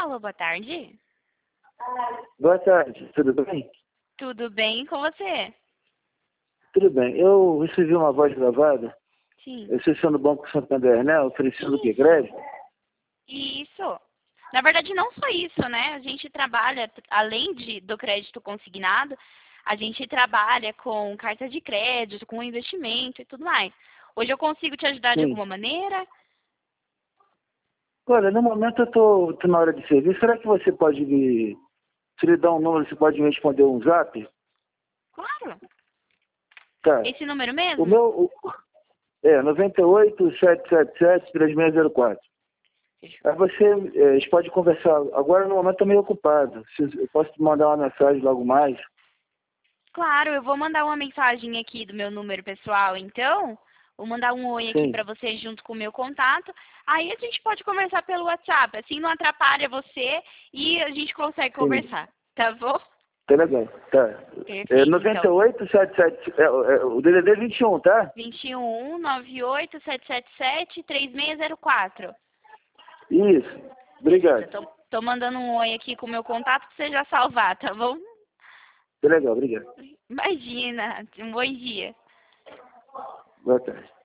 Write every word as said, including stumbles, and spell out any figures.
Alô, boa tarde. Boa tarde, tudo bem? Tudo bem com você? Tudo bem. Eu recebi uma voz gravada. Sim. Eu sou no Banco Santander, né? Oferecendo o que? Isso. Crédito? Isso. Na verdade, não só isso, né? A gente trabalha, além de, do crédito consignado, a gente trabalha com carta de crédito, com investimento e tudo mais. Hoje eu consigo te ajudar de Sim. alguma maneira? Olha, no momento eu tô, tô na hora de serviço. Será que você pode me... Se lhe dar um número, você pode me responder um zap? Claro. Tá. Esse número O mesmo? meu... o- É, nove oito, sete sete sete, três seis zero quatro. Aí você... É, a gente pode conversar. Agora, no momento, estou meio ocupado. Se- Eu posso te mandar uma mensagem logo mais? Claro, eu vou mandar uma mensagem aqui do meu número pessoal, então. Vou mandar um oi aqui Sim. pra você junto com o meu contato. Aí a gente pode conversar pelo WhatsApp. Assim não atrapalha você e a gente consegue Sim. conversar. Tá bom? Tá legal. Tá. É Perfeito, então. nove oito, sete sete... É, é, o D D D é vinte e um, tá? vinte e um, nove oito, sete sete sete, três seis zero quatro. Isso. Beleza, Obrigado. tô, tô mandando um oi aqui com o meu contato pra você já salvar, tá bom? Tá legal, obrigado. Imagina, um bom dia. Boa tarde.